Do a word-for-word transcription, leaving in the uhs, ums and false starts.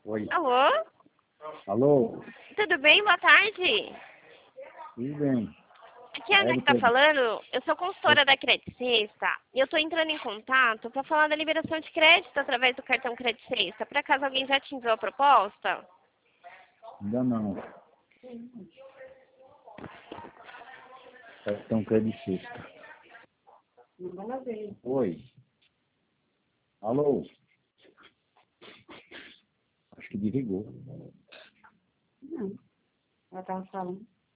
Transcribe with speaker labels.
Speaker 1: Oi.
Speaker 2: Alô?
Speaker 1: Alô?
Speaker 2: Tudo bem? Boa tarde.
Speaker 1: Tudo bem.
Speaker 2: Aqui é a Ana que tá falando. Eu sou consultora da Credit Sexta e eu estou entrando em contato para falar da liberação de crédito através do cartão Credit Sexta. Por acaso alguém já te enviou a proposta?
Speaker 1: Ainda não. Cartão Credit Sexta. Oi. Alô? Acho que desligou.
Speaker 3: Não. Ela estava falando.